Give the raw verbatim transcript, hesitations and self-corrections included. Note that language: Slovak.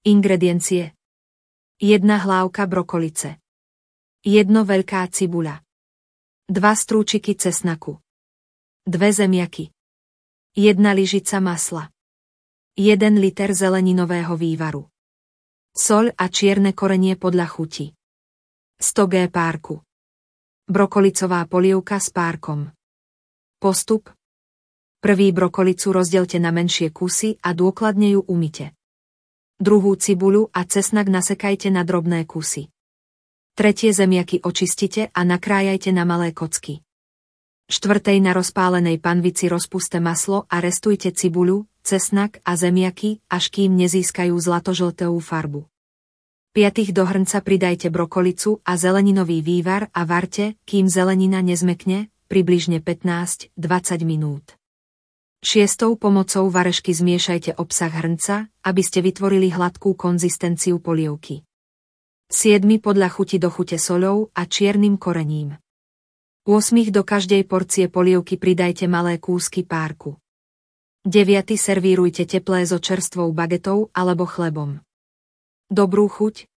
Ingrediencie. jedna hlávka brokolice. jedna veľká cibuľa. dva strúčiky cesnaku. dve zemiaky. jedna lyžica masla. jeden liter zeleninového vývaru. Soľ a čierne korenie podľa chuti. sto gramov párku. Brokolicová polievka s párkom. Postup. Prvý brokolicu rozdelte na menšie kusy a dôkladne ju umyte. Druhú cibuľu a cesnak nasekajte na drobné kusy. Tretie zemiaky očistite a nakrájajte na malé kocky. Štvrtej na rozpálenej panvici rozpuste maslo a restujte cibuľu, cesnak a zemiaky, až kým nezískajú zlatožltú farbu. Piatich do hrnca pridajte brokolicu a zeleninový vývar a varte, kým zelenina nezmekne, približne pätnásť až dvadsať minút. Šiestou pomocou varešky zmiešajte obsah hrnca, aby ste vytvorili hladkú konzistenciu polievky. Siedmy podľa chuti dochute soľou a čiernym korením. Ôsmich do každej porcie polievky pridajte malé kúsky párku. Deviaty servírujte teplé so čerstvou bagetou alebo chlebom. Dobrú chuť,